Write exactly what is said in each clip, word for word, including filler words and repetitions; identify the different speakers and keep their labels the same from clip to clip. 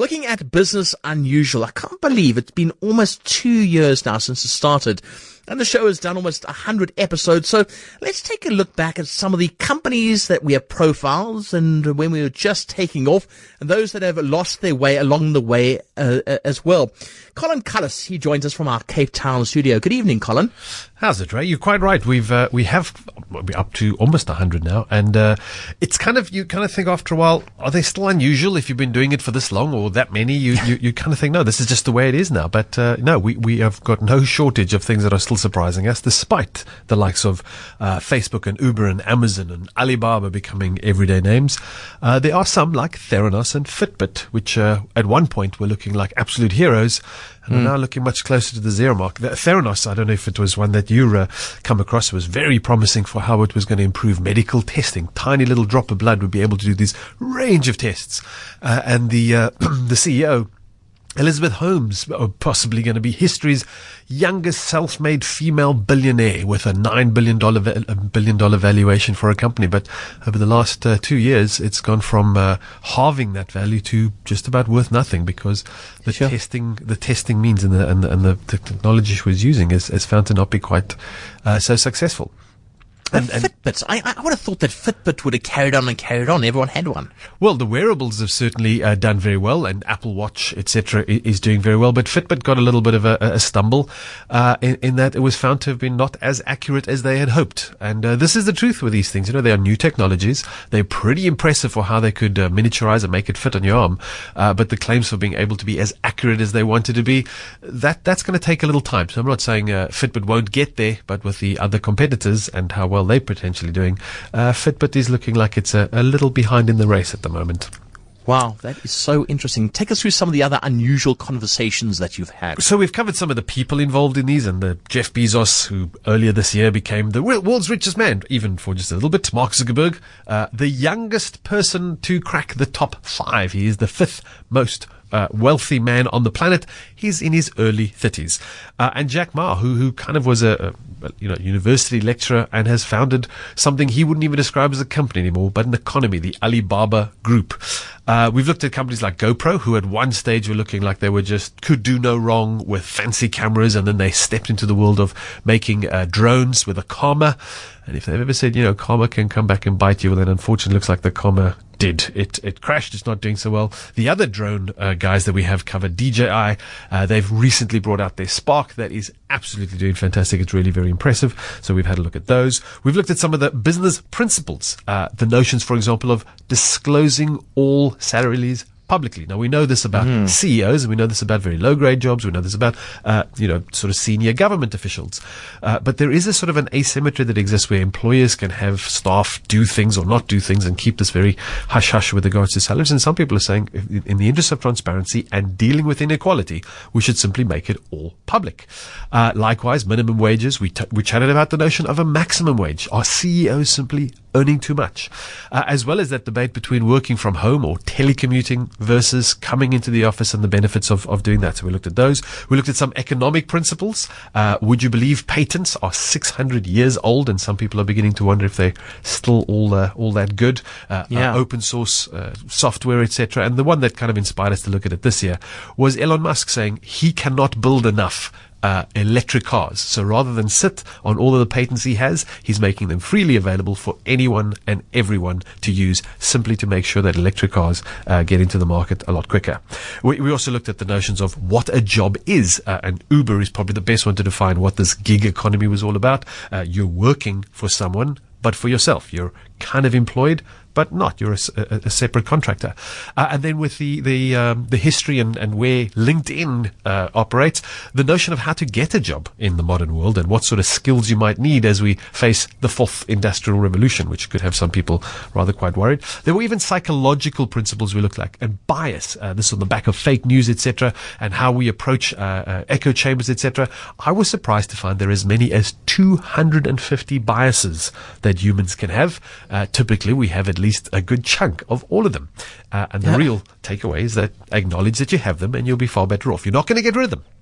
Speaker 1: Looking at Business Unusual, I can't believe it's been almost two years now since it started. And the show has done almost one hundred episodes. So let's take a look back at some of the companies that we have profiled and when we were just taking off, and those that have lost their way along the way uh, as well. Colin Cullis, he joins us from our Cape Town studio. Good evening, Colin.
Speaker 2: How's it, Ray? You're quite right. We've uh, we have we're up to almost one hundred now, and uh, it's kind of you kind of think after a while, are they still unusual if you've been doing it for this long or that many? You you, you kind of think, no, this is just the way it is now. But uh, no, we we have got no shortage of things that are still surprising us, despite the likes of uh, Facebook and Uber and Amazon and Alibaba becoming everyday names. Uh, there are some like Theranos and Fitbit, which uh, at one point were looking like absolute heroes, and mm. are now looking much closer to the zero mark. The Theranos, I don't know if it was one that you uh, come across, was very promising for how it was going to improve medical testing. Tiny little drop of blood would be able to do this range of tests. Uh, and the uh, the C E O, Elizabeth Holmes, possibly going to be history's youngest self-made female billionaire with a nine billion dollars va- billion dollar valuation for a company. But over the last uh, two years, it's gone from uh, halving that value to just about worth nothing, because the sure. testing the testing means and the, and the, and the technology she was using is, is found to not be quite uh, so successful.
Speaker 1: And, and Fitbits, I, I would have thought that Fitbit would have carried on and carried on. Everyone had one.
Speaker 2: Well, the wearables have certainly uh, done very well, and Apple Watch, et cetera, is doing very well. But Fitbit got a little bit of a, a stumble uh, in, in that it was found to have been not as accurate as they had hoped. And uh, this is the truth with these things. You know, they are new technologies. They're pretty impressive for how they could uh, miniaturize and make it fit on your arm. Uh, but the claims for being able to be as accurate as they wanted to be, that that's going to take a little time. So I'm not saying uh, Fitbit won't get there, but with the other competitors and how well they're potentially doing, uh, Fitbit is looking like it's a, a little behind in the race at the moment.
Speaker 1: Wow, that is so interesting. Take us through some of the other unusual conversations that you've had.
Speaker 2: So we've covered some of the people involved in these, and the Jeff Bezos, who earlier this year became the world's richest man, even for just a little bit. Mark Zuckerberg, uh, the youngest person to crack the top five. He is the fifth most Uh, wealthy man on the planet. He's in his early thirties. Uh, and Jack Ma, who who kind of was a, a you know university lecturer and has founded something he wouldn't even describe as a company anymore, but an economy, the Alibaba Group. Uh, we've looked at companies like GoPro, who at one stage were looking like they were just could do no wrong with fancy cameras, and then they stepped into the world of making uh, drones with a comma. And if they've ever said, you know, karma can come back and bite you, well, then unfortunately it looks like the karma did. It it crashed. It's not doing so well. The other drone uh, guys that we have covered, D J I, uh, they've recently brought out their Spark that is absolutely doing fantastic. It's really very impressive. So we've had a look at those. We've looked at some of the business principles, uh, the notions, for example, of disclosing all salaries publicly. Now, we know this about mm. C E Os, and we know this about very low-grade jobs. We know this about, uh, you know, sort of senior government officials. Uh, but there is a sort of an asymmetry that exists where employers can have staff do things or not do things and keep this very hush-hush with regards to salaries. And some people are saying, in the interest of transparency and dealing with inequality, we should simply make it all public. Uh, likewise, minimum wages. We, t- we chatted about the notion of a maximum wage. Are C E Os simply earning too much? Uh, as well as that debate between working from home or telecommuting versus coming into the office and the benefits of, of doing that. So we looked at those. We looked at some economic principles. Uh, would you believe patents are six hundred years old, and some people are beginning to wonder if they're still all uh, all that good. Uh,
Speaker 1: yeah.
Speaker 2: uh, open source uh, software, et cetera. And the one that kind of inspired us to look at it this year was Elon Musk saying he cannot build enough Uh, electric cars. So rather than sit on all of the patents he has, he's making them freely available for anyone and everyone to use, simply to make sure that electric cars uh, get into the market a lot quicker. We, we also looked at the notions of what a job is, uh, and Uber is probably the best one to define what this gig economy was all about. Uh, you're working for someone, but for yourself. You're kind of employed, but not. You're a, a, a separate contractor. Uh, and then with the the um, the history and, and where LinkedIn uh, operates, the notion of how to get a job in the modern world and what sort of skills you might need as we face the fourth industrial revolution, which could have some people rather quite worried. There were even psychological principles we looked at, and bias. Uh, this on the back of fake news, et cetera, and how we approach uh, uh, echo chambers, et cetera. I was surprised to find there are as many as two hundred fifty biases that humans can have. Uh, typically, we have at least a good chunk of all of them. Uh, and the
Speaker 1: yeah.
Speaker 2: real takeaway is that acknowledge that you have them and you'll be far better off. You're not going to get rid of them.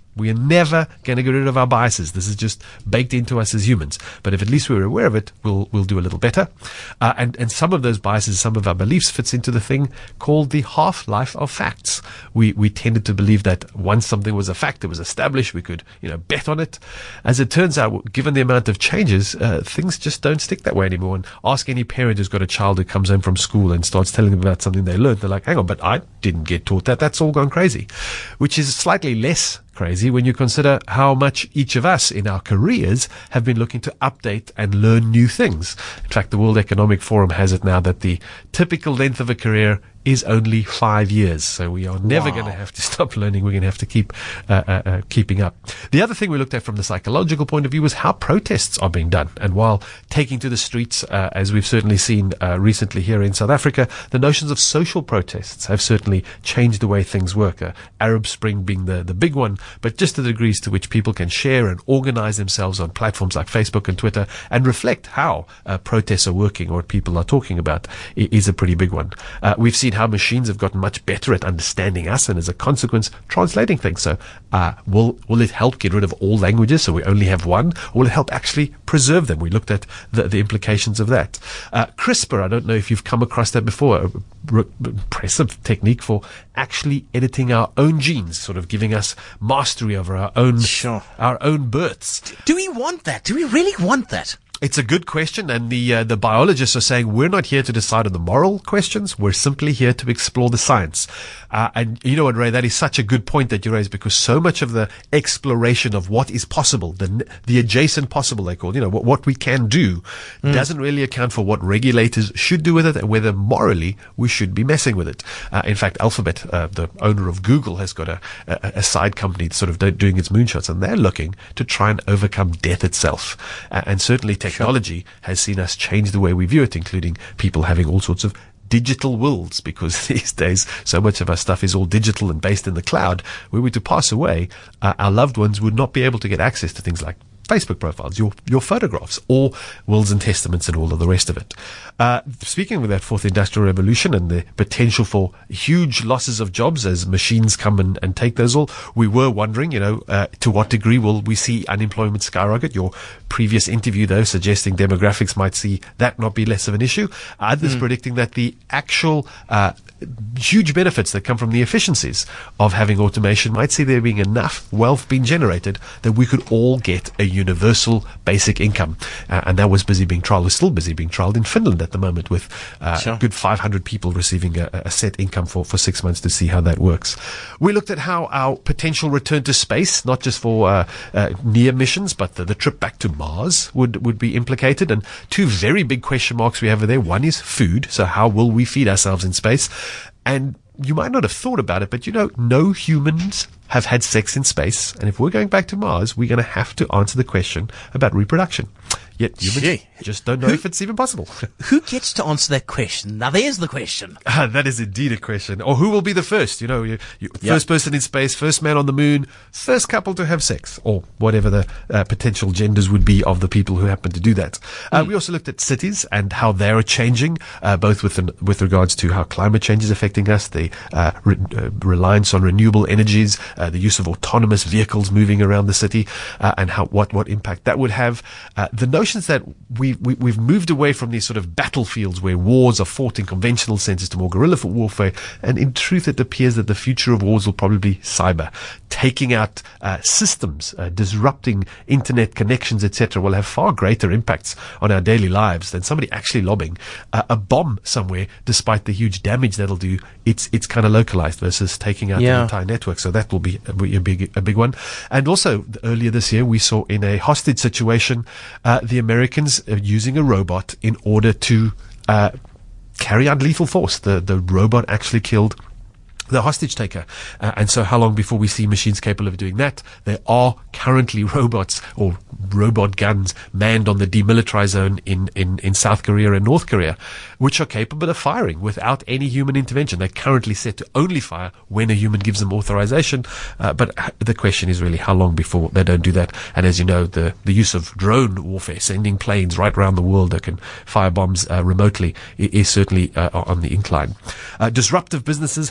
Speaker 2: We are never going to get rid of our biases. This is just baked into us as humans. But if at least we're aware of it, we'll we'll do a little better. Uh, and, and some of those biases, some of our beliefs fits into the thing called the half-life of facts. We we tended to believe that once something was a fact, it was established, we could, you know, bet on it. As it turns out, given the amount of changes, uh, things just don't stick that way anymore. And ask any parent who's got a child who comes home from school and starts telling them about something they learned. They're like, hang on, but I didn't get taught that. That's all gone crazy. Which is slightly less crazy when you consider how much each of us in our careers have been looking to update and learn new things. In fact, the World Economic Forum has it now that the typical length of a career is only five years. So we are never wow. going to have to stop learning. We're going to have to keep uh, uh, uh, keeping up. The other thing we looked at from the psychological point of view was how protests are being done. And while taking to the streets, uh, as we've certainly seen uh, recently here in South Africa, the notions of social protests have certainly changed the way things work. Uh, Arab Spring being the, the big one, but just the degrees to which people can share and organize themselves on platforms like Facebook and Twitter and reflect how uh, protests are working or what people are talking about is a pretty big one. Uh, we've seen how machines have gotten much better at understanding us and as a consequence translating things. So uh, will will it help get rid of all languages so we only have one, or will it help actually preserve them? We looked at the, the implications of that. Uh, CRISPR, I don't know if you've come across that before, a r- impressive technique for actually editing our own genes, sort of giving us mastery over our own
Speaker 1: sure.
Speaker 2: our own births.
Speaker 1: Do we want that? Do we really want that?
Speaker 2: It's a good question, and the uh, the biologists are saying we're not here to decide on the moral questions. We're simply here to explore the science. Uh, and you know what, Ray, that is such a good point that you raised, because so much of the exploration of what is possible, the the adjacent possible, they call it, you know, what, what we can do, mm. doesn't really account for what regulators should do with it and whether morally we should be messing with it. Uh, in fact, Alphabet, uh, the owner of Google, has got a, a, a side company sort of doing its moonshots, and they're looking to try and overcome death itself. Uh, and certainly technology has seen us change the way we view it, including people having all sorts of digital wills, because these days so much of our stuff is all digital and based in the cloud. Were we to pass away, uh, our loved ones would not be able to get access to things like Facebook profiles, your your photographs, or wills and testaments and all of the rest of it. Uh, speaking of that fourth industrial revolution and the potential for huge losses of jobs as machines come and, and take those all, we were wondering, you know, uh, to what degree will we see unemployment skyrocket? Your previous interview, though, suggesting demographics might see that not be less of an issue. Others mm. predicting that the actual uh, huge benefits that come from the efficiencies of having automation might see there being enough wealth being generated that we could all get a universal basic income. Uh, and that was busy being trialed, was still busy being trialed in Finland at the moment, with uh, sure. a good five hundred people receiving a, a set income for, for six months to see how that works. We looked at how our potential return to space, not just for uh, uh, near missions, but the, the trip back to Mars would, would be implicated. And two very big question marks we have there. One is food. So how will we feed ourselves in space? And you might not have thought about it, but you know, no humans have had sex in space. And if we're going back to Mars, we're going to have to answer the question about reproduction. Yet humans Gee. just don't know who, if it's even possible.
Speaker 1: Who gets to answer that question? Now, there's the question.
Speaker 2: Uh, that is indeed a question. Or who will be the first? You know, you, you, yep. first person in space, first man on the moon, first couple to have sex, or whatever the uh, potential genders would be of the people who happen to do that. Uh, mm. We also looked at cities and how they are changing, uh, both with an, with regards to how climate change is affecting us, the uh, re- uh, reliance on renewable energies, uh, the use of autonomous vehicles moving around the city, uh, and how what what impact that would have. Uh, the notion that we, we, we've moved away from these sort of battlefields where wars are fought in conventional senses to more guerrilla warfare. And in truth, it appears that the future of wars will probably be cyber. Taking out uh, systems, uh, disrupting internet connections, et cetera, will have far greater impacts on our daily lives than somebody actually lobbing uh, a bomb somewhere, despite the huge damage that'll do. It's it's kind of localized versus taking out yeah. the entire network. So that will be a, a big a big one. And also, earlier this year, we saw in a hostage situation, uh, the Americans are using a robot in order to uh, carry out lethal force. The the robot actually killed the hostage taker. Uh, and so how long before we see machines capable of doing that? There are currently robots or robot guns manned on the demilitarized zone in, in, in South Korea and North Korea, which are capable of firing without any human intervention. They're currently set to only fire when a human gives them authorization. Uh, but the question is really how long before they don't do that. And as you know, the, the use of drone warfare, sending planes right around the world that can fire bombs uh, remotely, is certainly uh, on the incline. Uh, disruptive businesses, how they succeed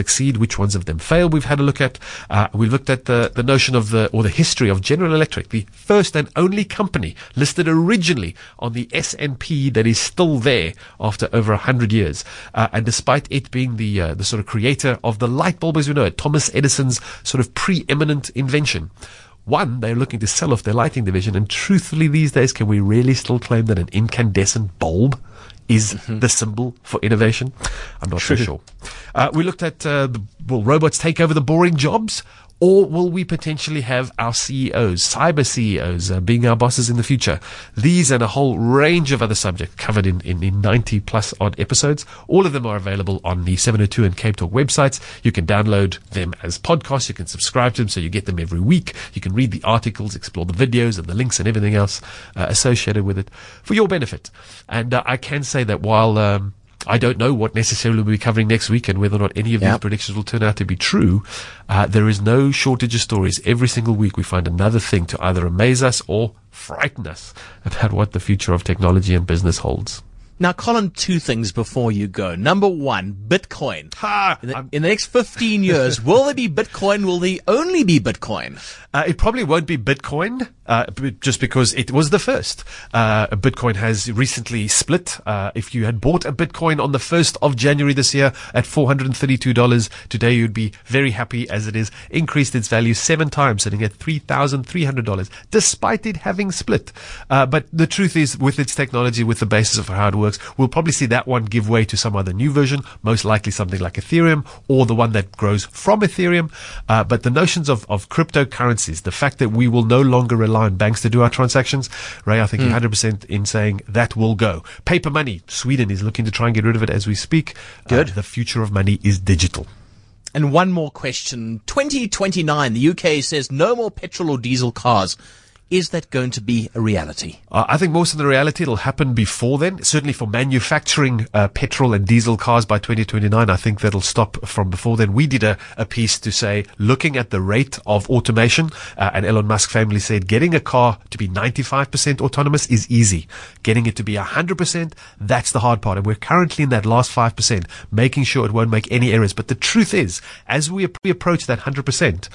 Speaker 2: succeed, which ones of them fail. We've had a look at. Uh, we've looked at the, the notion of the, or the history of General Electric, the first and only company listed originally on the S and P that is still there after over a hundred years. Uh, and despite it being the, uh, the sort of creator of the light bulb as we know it, Thomas Edison's sort of preeminent invention. One, they're looking to sell off their lighting division, and truthfully these days, can we really still claim that an incandescent bulb is mm-hmm. the symbol for innovation? I'm not
Speaker 1: True.
Speaker 2: so sure. Uh, we looked at, uh, the, will robots take over the boring jobs? Or will we potentially have our C E Os, cyber C E Os, uh, being our bosses in the future? These and a whole range of other subjects covered in, in, in ninety plus odd episodes. All of them are available on the seven oh two and Cape Talk websites. You can download them as podcasts. You can subscribe to them so you get them every week. You can read the articles, explore the videos and the links and everything else uh, associated with it for your benefit. And uh, I can say that while... Um, I don't know what necessarily we'll be covering next week and whether or not any of yep. these predictions will turn out to be true. Uh, there is no shortage of stories. Every single week we find another thing to either amaze us or frighten us about what the future of technology and business holds.
Speaker 1: Now, Colin, two things before you go. Number one, Bitcoin.
Speaker 2: Ha!
Speaker 1: In the, in the next fifteen years, will there be Bitcoin? Will there only be Bitcoin?
Speaker 2: Uh, it probably won't be Bitcoin, uh, just because it was the first. Uh, Bitcoin has recently split. Uh, if you had bought a Bitcoin on the first of January this year at four hundred thirty-two dollars, today you'd be very happy as it has increased its value seven times, sitting at three thousand three hundred dollars, despite it having split. Uh, but the truth is, with its technology, with the basis of how it works, we'll probably see that one give way to some other new version, most likely something like Ethereum or the one that grows from Ethereum. Uh, but the notions of, of cryptocurrencies, the fact that we will no longer rely on banks to do our transactions, Ray, I think mm. you're one hundred percent in saying that will go. Paper money, Sweden is looking to try and get rid of it as we speak.
Speaker 1: Good.
Speaker 2: Uh, the future of money is digital.
Speaker 1: And one more question. twenty twenty-nine, the U K says no more petrol or diesel cars. Is that going to be a reality?
Speaker 2: Uh, I think most of the reality it'll happen before then. Certainly for manufacturing uh, petrol and diesel cars by twenty twenty-nine, I think that'll stop from before then. We did a, a piece to say, looking at the rate of automation, uh, and Elon Musk famously said, getting a car to be ninety-five percent autonomous is easy. Getting it to be one hundred percent, that's the hard part. And we're currently in that last five percent, making sure it won't make any errors. But the truth is, as we, we approach that one hundred percent,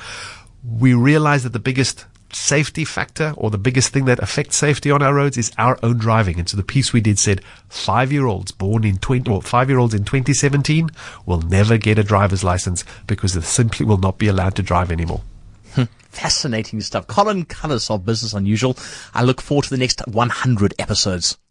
Speaker 2: we realize that the biggest safety factor, or the biggest thing that affects safety on our roads, is our own driving. And so the piece we did said five-year-olds born in twenty, or five-year-olds in twenty seventeen will never get a driver's license because they simply will not be allowed to drive anymore.
Speaker 1: Fascinating stuff. Colin Cullis of Business Unusual. I look forward to the next one hundred episodes.